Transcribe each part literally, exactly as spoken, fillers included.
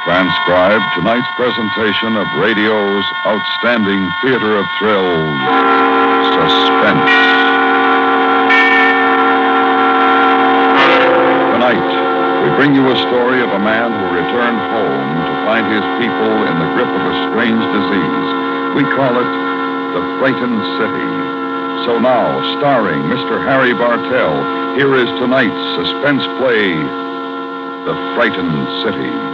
Transcribed tonight's presentation of radio's outstanding theater of thrills, Suspense. Tonight, we bring you a story of a man who returned home to find his people in the grip of a strange disease. We call it The Frightened City. So now, starring Mister Harry Bartell, here is tonight's suspense play, The Frightened City.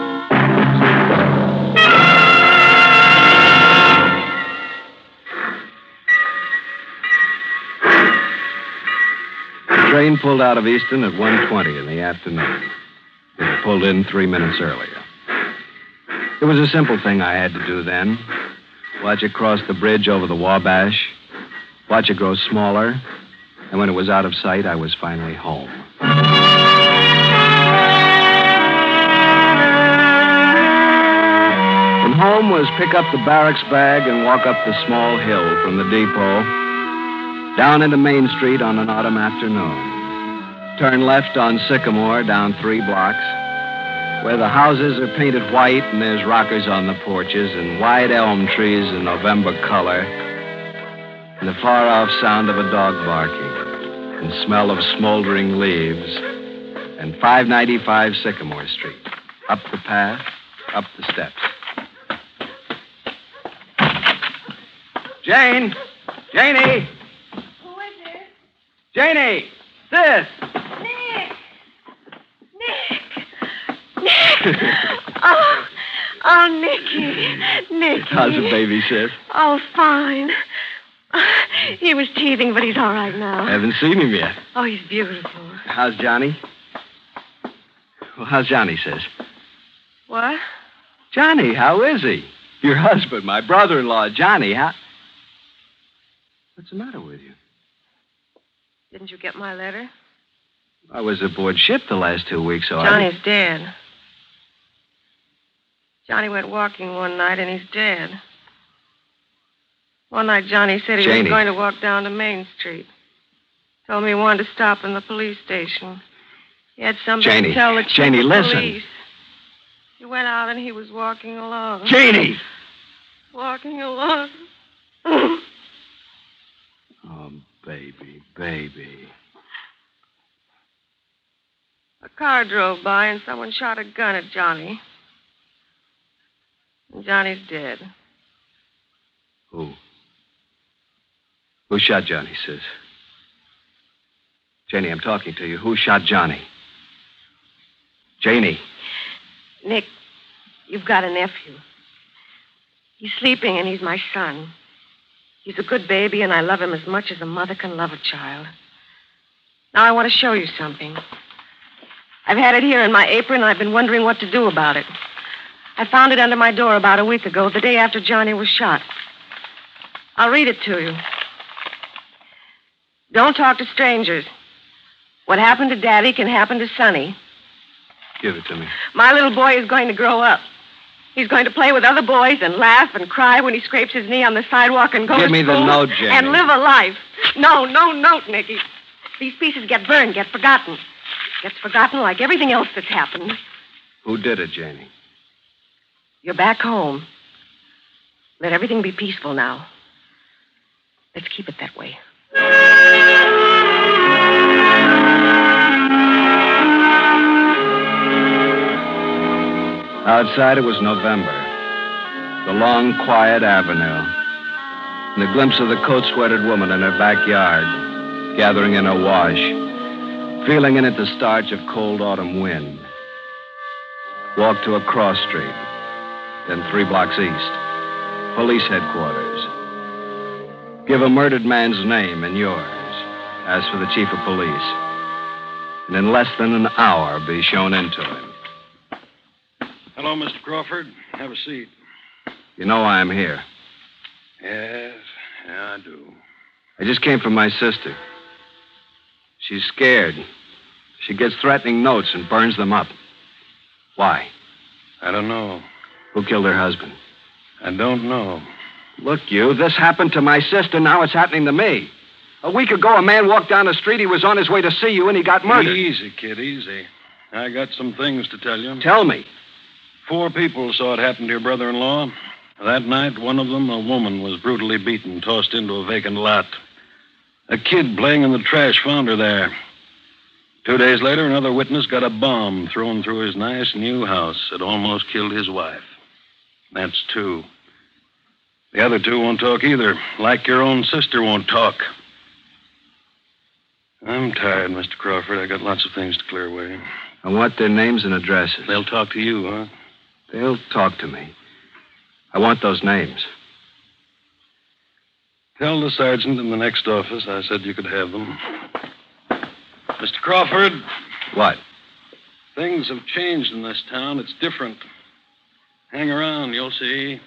The train pulled out of Easton at one twenty in the afternoon. It had pulled in three minutes earlier. It was a simple thing I had to do then. Watch it cross the bridge over the Wabash, watch it grow smaller, and when it was out of sight, I was finally home. From home was pick up the barracks bag and walk up the small hill from the depot, down into Main Street on an autumn afternoon. Turn left on Sycamore down three blocks, where the houses are painted white and there's rockers on the porches and wide elm trees in November color, and the far-off sound of a dog barking, and smell of smoldering leaves, and five ninety-five Sycamore Street. Up the path, up the steps. Jane! Janie! Who is it? Janie! Sis! Nick! Nick! Nick! oh, oh, Nicky. Nicky. How's the baby, sis? Oh, fine. He was teething, but he's all right now. I haven't seen him yet. Oh, he's beautiful. How's Johnny? Well, how's Johnny, sis? What? Johnny, how is he? Your husband, my brother-in-law, Johnny, how... What's the matter with you? Didn't you get my letter? I was aboard ship the last two weeks, so Johnny's I... dead. Johnny went walking one night, and he's dead. One night, Johnny said he Janie. was going to walk down to Main Street. Told me he wanted to stop in the police station. He had something Janie. to tell the chief Janie, of listen. police. He went out, and he was walking along. Janie! Walking along. Oh, baby, baby. A car drove by, and someone shot a gun at Johnny. And Johnny's dead. Who? Who shot Johnny, sis? Janie, I'm talking to you. Who shot Johnny? Janie. Nick, you've got a nephew. He's sleeping, and he's my son. He's a good baby, and I love him as much as a mother can love a child. Now I want to show you something. I've had it here in my apron, and I've been wondering what to do about it. I found it under my door about a week ago, the day after Johnny was shot. I'll read it to you. Don't talk to strangers. What happened to Daddy can happen to Sonny. Give it to me. My little boy is going to grow up. He's going to play with other boys and laugh and cry when he scrapes his knee on the sidewalk and go Give to me school the note, Janie. and live a life. No, no note, Nicky. These pieces get burned, get forgotten. Gets forgotten like everything else that's happened. Who did it, Janie? You're back home. Let everything be peaceful now. Let's keep it that way. Outside, it was November. The long, quiet avenue. And the glimpse of the coat-sweatered woman in her backyard, gathering in her wash, feeling in it the starch of cold autumn wind. Walk to a cross street, then three blocks east. Police headquarters. Give a murdered man's name and yours. Ask for the chief of police. And in less than an hour, be shown into him. Hello, Mister Crawford. Have a seat. You know why I'm here. Yes, yeah, I do. I just came from my sister. She's scared. She gets threatening notes and burns them up. Why? I don't know. Who killed her husband? I don't know. Look, you, this happened to my sister. Now it's happening to me. A week ago, a man walked down the street. He was on his way to see you, and he got murdered. Easy, kid, easy. I got some things to tell you. Tell me. Four people saw it happen to your brother-in-law. That night, one of them, a woman, was brutally beaten, tossed into a vacant lot. A kid playing in the trash found her there. Two days later, another witness got a bomb thrown through his nice new house. It almost killed his wife. That's two. The other two won't talk either, like your own sister won't talk. I'm tired, Mister Crawford. I got lots of things to clear away. I want their names and addresses. They'll talk to you, huh? They'll talk to me. I want those names. Tell the sergeant in the next office I said you could have them. Mister Crawford. What? Things have changed in this town. It's different. Hang around, you'll see.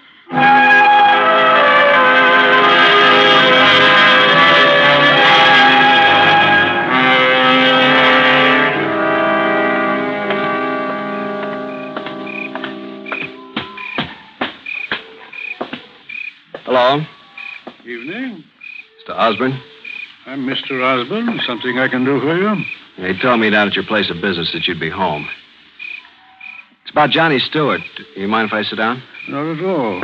Hello? Evening. Mister Osborne? I'm Mister Osborne. Something I can do for you? They told me down at your place of business that you'd be home. It's about Johnny Stewart. You mind if I sit down? Not at all.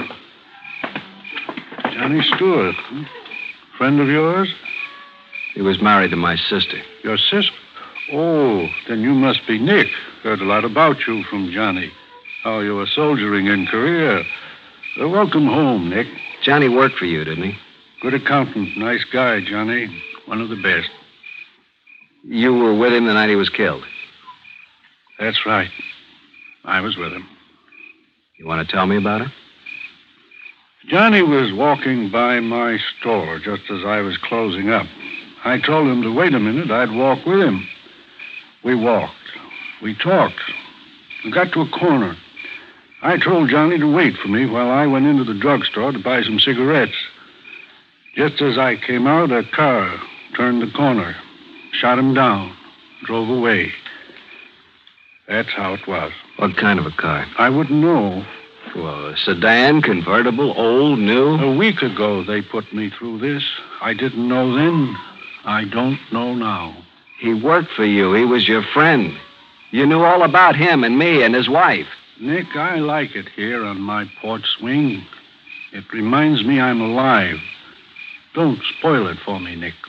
Johnny Stewart. Hmm? Friend of yours? He was married to my sister. Your sister? Oh, then you must be Nick. Heard a lot about you from Johnny. How you were soldiering in Korea. Uh, welcome home, Nick. Johnny worked for you, didn't he? Good accountant. Nice guy, Johnny. One of the best. You were with him the night he was killed? That's right. I was with him. You want to tell me about it? Johnny was walking by my store just as I was closing up. I told him to wait a minute. I'd walk with him. We walked. We talked. We got to a corner. I told Johnny to wait for me while I went into the drugstore to buy some cigarettes. Just as I came out, a car turned the corner, shot him down, drove away. That's how it was. What kind of a car? I wouldn't know. Well, a sedan, convertible, old, new? A week ago they put me through this. I didn't know then. I don't know now. He worked for you. He was your friend. You knew all about him and me and his wife. Nick, I like it here on my porch swing. It reminds me I'm alive. Don't spoil it for me, Nick.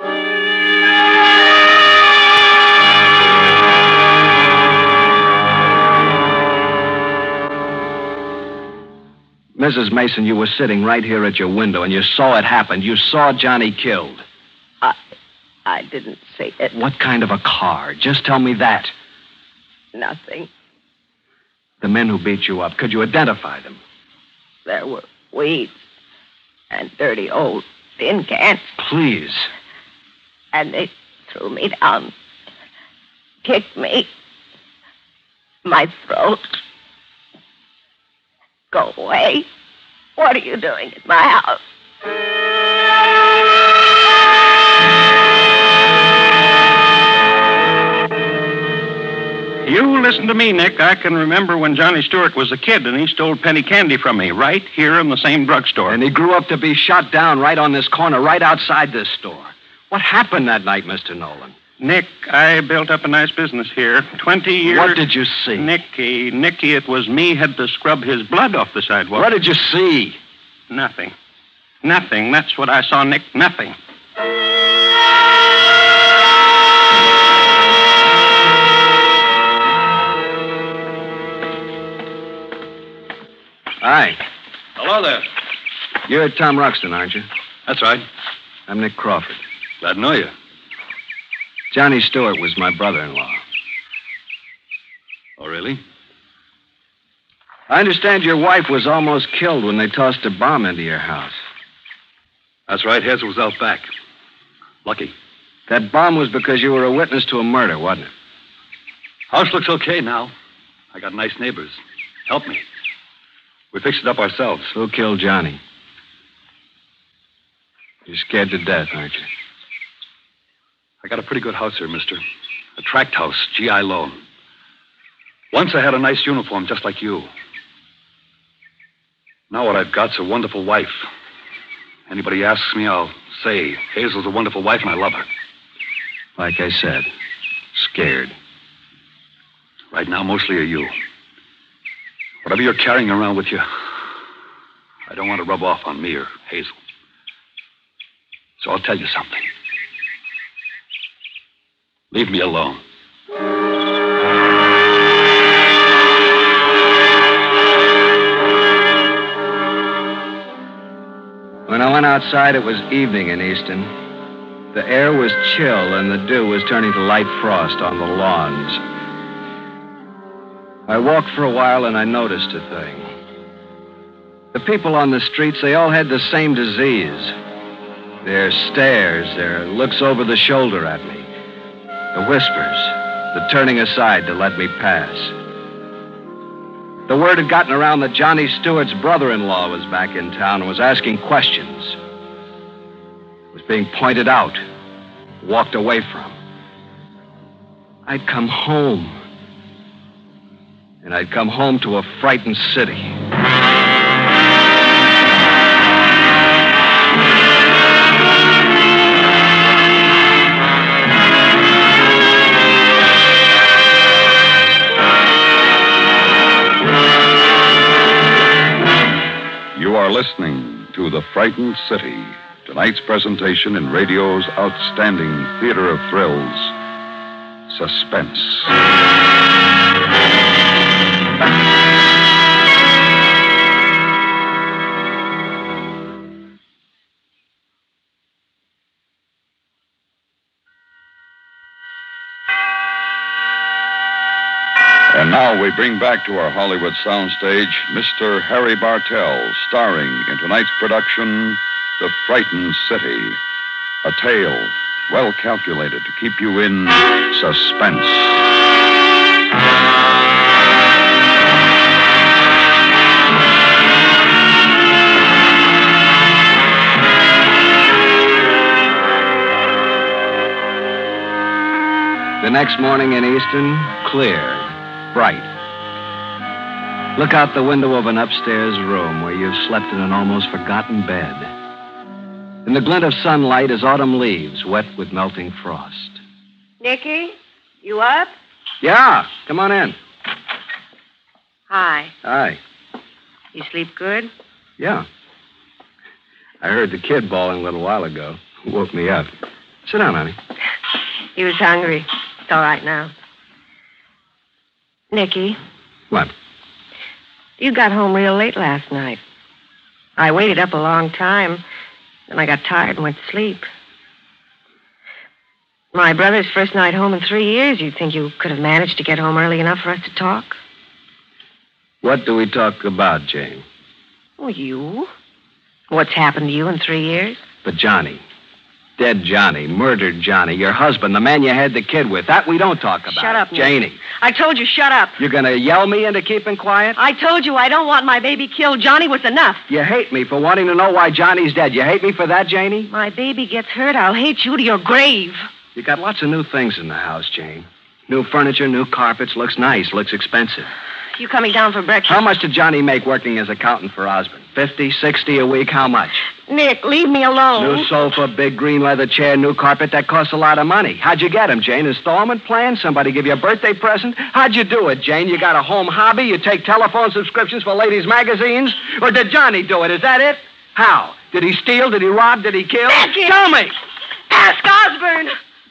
Missus Mason, you were sitting right here at your window, and you saw it happen. You saw Johnny killed. I, I didn't see it. What kind of a car? Just tell me that. Nothing. The men who beat you up, could you identify them? There were weeds and dirty old tin cans. Please. And they threw me down, kicked me, my throat. Go away. What are you doing at my house? You listen to me, Nick. I can remember when Johnny Stewart was a kid and he stole penny candy from me right here in the same drugstore. And he grew up to be shot down right on this corner, right outside this store. What happened that night, Mister Nolan? Nick, I built up a nice business here. Twenty years. What did you see? Nicky, Nicky, it was me had to scrub his blood off the sidewalk. What did you see? Nothing. Nothing. That's what I saw, Nick. Nothing. Hi. Hello there. You're Tom Ruxton, aren't you? That's right. I'm Nick Crawford. Glad to know you. Johnny Stewart was my brother-in-law. Oh, really? I understand your wife was almost killed when they tossed a bomb into your house. That's right. His was out back. Lucky. That bomb was because you were a witness to a murder, wasn't it? House looks okay now. I got nice neighbors. Help me. We fixed it up ourselves. Who killed Johnny? You're scared to death, aren't you? I got a pretty good house here, mister. A tract house, G I loan. Once I had a nice uniform just like you. Now what I've got's a wonderful wife. Anybody asks me, I'll say Hazel's a wonderful wife and I love her. Like I said, scared. Right now, mostly are you. Whatever you're carrying around with you, I don't want to rub off on me or Hazel. So I'll tell you something. Leave me alone. When I went outside, it was evening in Easton. The air was chill, and the dew was turning to light frost on the lawns. I walked for a while, and I noticed a thing. The people on the streets, they all had the same disease. Their stares, their looks over the shoulder at me, the whispers, the turning aside to let me pass. The word had gotten around that Johnny Stewart's brother-in-law was back in town and was asking questions. Was being pointed out, walked away from. I'd come home. And I'd come home to a frightened city. You are listening to The Frightened City, tonight's presentation in radio's outstanding theater of thrills, Suspense. And now we bring back to our Hollywood soundstage Mister Harry Bartell, starring in tonight's production, The Frightened City, a tale well calculated to keep you in suspense. The next morning in Easton, clear. Bright. Look out the window of an upstairs room where you've slept in an almost forgotten bed. In the glint of sunlight is autumn leaves wet with melting frost. Nicky, you up? Yeah, come on in. Hi. Hi. You sleep good? Yeah. I heard the kid bawling a little while ago. Woke me up. Sit down, honey. He was hungry. It's all right now. Nicky. What? You got home real late last night. I waited up a long time, then I got tired and went to sleep. My brother's first night home in three years. You'd think you could have managed to get home early enough for us to talk? What do we talk about, Jane? Oh, you. What's happened to you in three years? But Johnny. Dead Johnny, murdered Johnny, your husband, the man you had the kid with. That we don't talk about. Shut up, Nick. Janie. I told you, shut up. You're going to yell me into keeping quiet? I told you I don't want my baby killed. Johnny was enough. You hate me for wanting to know why Johnny's dead. You hate me for that, Janie? My baby gets hurt, I'll hate you to your grave. You got lots of new things in the house, Jane. New furniture, new carpets. Looks nice, looks expensive. You coming down for breakfast? How much did Johnny make working as accountant for Osborne? Fifty, sixty a week? How much? Nick, leave me alone. New sofa, big green leather chair, new carpet. That costs a lot of money. How'd you get him, Jane? Installment plan? Somebody give you a birthday present? How'd you do it, Jane? You got a home hobby? You take telephone subscriptions for ladies' magazines? Or did Johnny do it? Is that it? How? Did he steal? Did he rob? Did he kill? Nick, Tell me! Ask Osborne!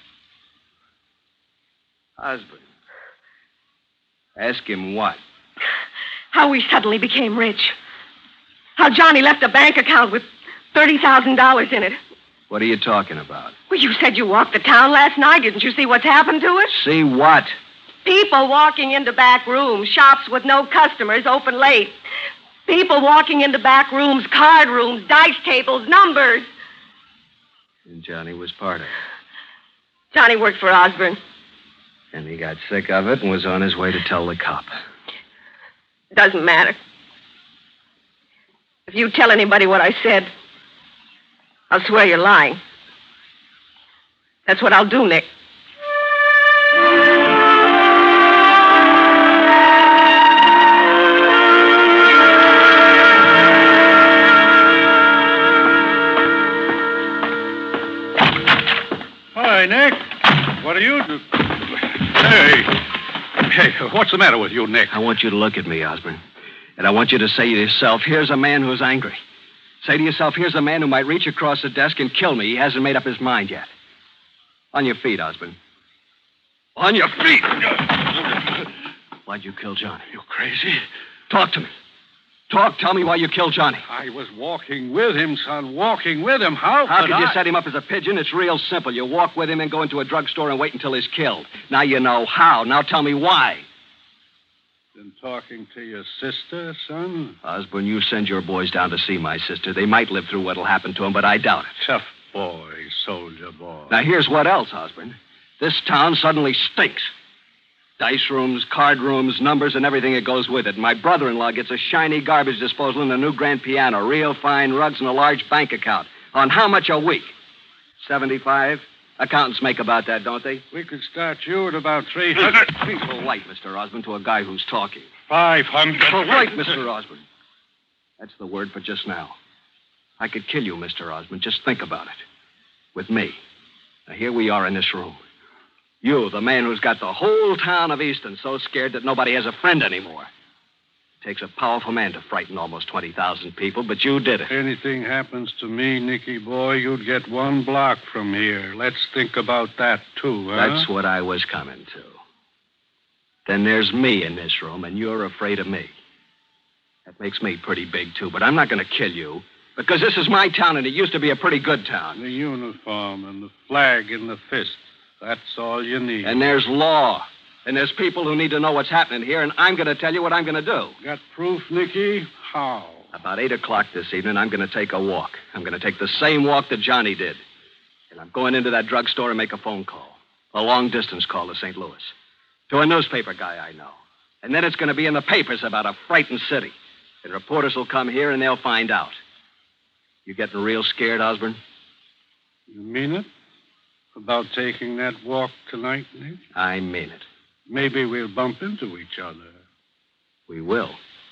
Osborne. Ask him what? How we suddenly became rich. How Johnny left a bank account with thirty thousand dollars in it. What are you talking about? Well, you said you walked the town last night. Didn't you see what's happened to it? See what? People walking into back rooms, shops with no customers open late. People walking into back rooms, card rooms, dice tables, numbers. And Johnny was part of it. Johnny worked for Osborne. And he got sick of it and was on his way to tell the cop. Doesn't matter. If you tell anybody what I said, I'll swear you're lying. That's what I'll do, Nick. Hi, Nick. What are you doing? Hey. Hey, what's the matter with you, Nick? I want you to look at me, Osborne. And I want you to say to yourself, here's a man who's angry. Say to yourself, here's a man who might reach across the desk and kill me. He hasn't made up his mind yet. On your feet, Osborne. On your feet! Why'd you kill Johnny? You crazy? Talk to me. Talk. Tell me why you killed Johnny. I was walking with him, son. Walking with him. How How could could you I... set him up as a pigeon? It's real simple. You walk with him and go into a drugstore and wait until he's killed. Now you know how. Now tell me why. Been talking to your sister, son? Osborne, you send your boys down to see my sister. They might live through what'll happen to them, but I doubt it. Tough boy, soldier boy. Now, here's what else, Osborne. This town suddenly stinks. Dice rooms, card rooms, numbers, and everything that goes with it. My brother-in-law gets a shiny garbage disposal and a new grand piano, real fine rugs, and a large bank account. On how much a week? seventy-five? Accountants make about that, don't they? We could start you at about three hundred. Be polite, Mister Osborne, to a guy who's talking. Five hundred. Polite, Mister Osborne. That's the word for just now. I could kill you, Mister Osborne. Just think about it. With me. Now, here we are in this room. You, the man who's got the whole town of Easton so scared that nobody has a friend anymore. It takes a powerful man to frighten almost twenty thousand people, but you did it. Anything happens to me, Nicky boy, you'd get one block from here. Let's think about that, too, huh? That's what I was coming to. Then there's me in this room, and you're afraid of me. That makes me pretty big, too, but I'm not going to kill you, because this is my town, and it used to be a pretty good town. The uniform and the flag in the fist. That's all you need. And there's law. And there's people who need to know what's happening here, and I'm going to tell you what I'm going to do. Got proof, Nicky? How? About eight o'clock this evening, I'm going to take a walk. I'm going to take the same walk that Johnny did. And I'm going into that drugstore and make a phone call. A long-distance call to Saint Louis. To a newspaper guy I know. And then it's going to be in the papers about a frightened city. And reporters will come here and they'll find out. You getting real scared, Osborne? You mean it? About taking that walk tonight, Nick? I mean it. Maybe we'll bump into each other. We will.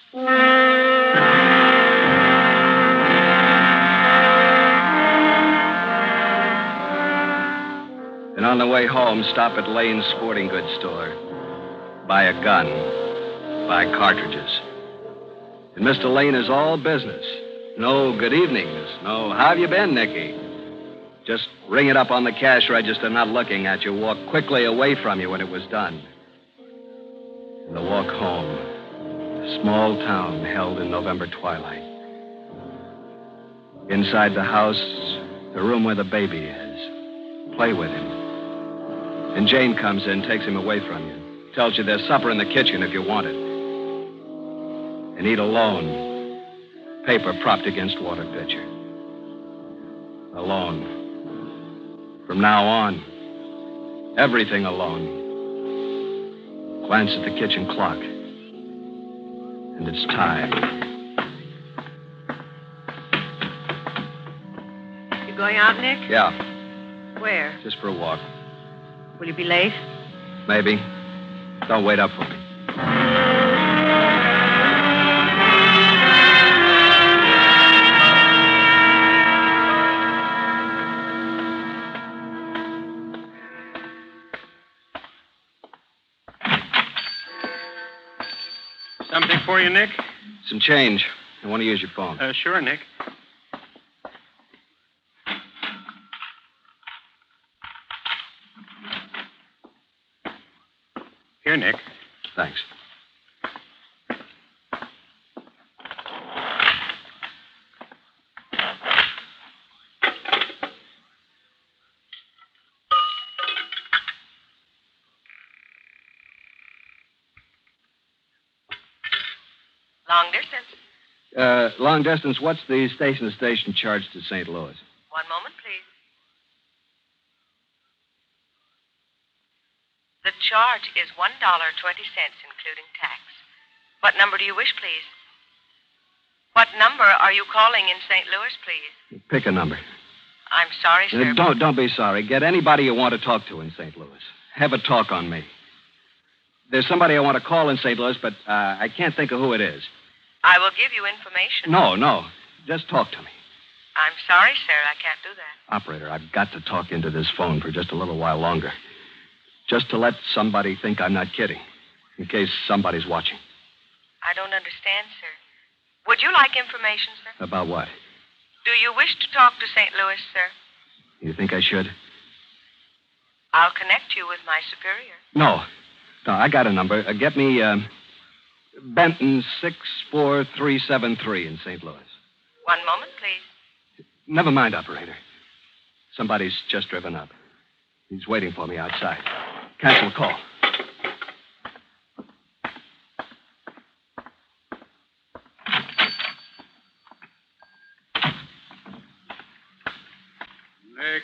And on the way home, stop at Lane's sporting goods store. Buy a gun. Buy cartridges. And Mister Lane is all business. No good evenings. No, how have you been, Nicky? Just ring it up on the cash register, not looking at you. Walk quickly away from you when it was done. And the walk home. A small town held in November twilight. Inside the house, the room where the baby is. Play with him. And Jane comes in, takes him away from you. Tells you there's supper in the kitchen if you want it. And eat alone. Paper propped against water pitcher. Alone. From now on, everything alone. Glance at the kitchen clock. And it's time. You going out, Nick? Yeah, Where? just for a walk. Will you be late? Maybe. Don't wait up for me. Something for you, Nick? Some change. I want to use your phone. Uh, sure, Nick. Here, Nick. Thanks. Long distance. Uh, long distance, what's the station-to-station charge to Saint Louis? One moment, please. The charge is one dollar and twenty cents, including tax. What number do you wish, please? What number are you calling in Saint Louis, please? Pick a number. I'm sorry, sir. Uh, don't, don't be sorry. Get anybody you want to talk to in Saint Louis. Have a talk on me. There's somebody I want to call in Saint Louis, but uh, I can't think of who it is. I will give you information. No, no. Just talk to me. I'm sorry, sir. I can't do that. Operator, I've got to talk into this phone for just a little while longer. Just to let somebody think I'm not kidding. In case somebody's watching. I don't understand, sir. Would you like information, sir? About what? Do you wish to talk to Saint Louis, sir? You think I should? I'll connect you with my superior. No. No, I got a number. Uh, get me uh, Benton six four three seven three in Saint Louis. One moment, please. Never mind, operator. Somebody's just driven up. He's waiting for me outside. Cancel the call. Nick.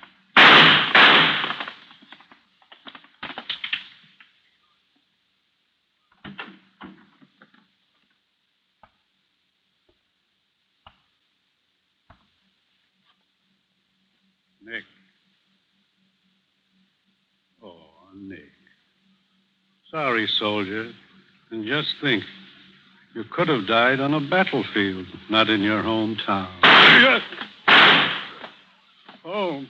Nick. Oh, Nick. Sorry, soldier. And just think, you could have died on a battlefield, not in your hometown. Oh.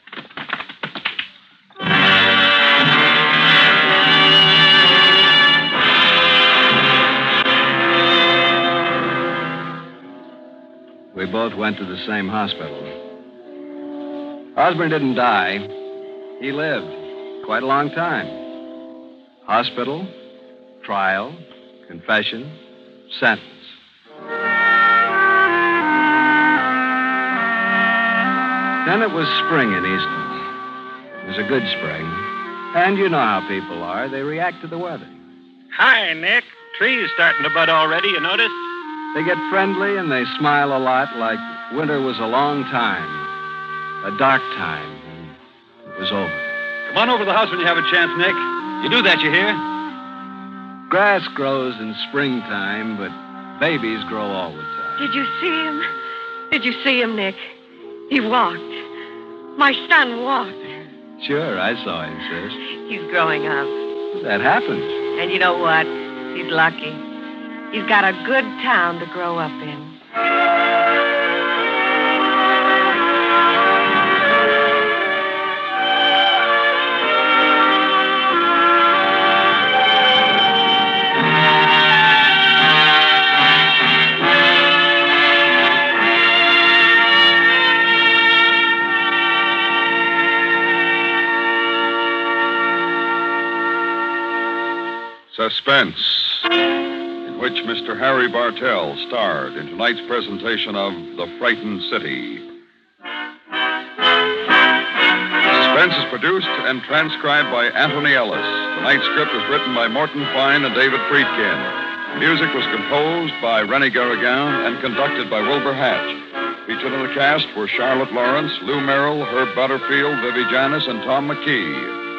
We both went to the same hospital. Osborne didn't die. He lived quite a long time. Hospital, trial, confession, sentence. Then it was spring in Easton. It was a good spring. And you know how people are. They react to the weather. Hi, Nick. Trees starting to bud already, you notice? They get friendly and they smile a lot like winter was a long time, a dark time, and it was over. Come on over to the house when you have a chance, Nick. You do that, you hear? Grass grows in springtime, but babies grow all the time. Did you see him? Did you see him, Nick? He walked. My son walked. Sure, I saw him, sis. He's growing up. That happens. And you know what? He's lucky. He's got a good town to grow up in. Suspense, in which Mister Harry Bartell starred in tonight's presentation of The Frightened City. Suspense is produced and transcribed by Anthony Ellis. Tonight's script was written by Morton Fine and David Friedkin. Music was composed by Rennie Garrigan and conducted by Wilbur Hatch. Featured in the cast were Charlotte Lawrence, Lou Merrill, Herb Butterfield, Vivi Janis, and Tom McKee.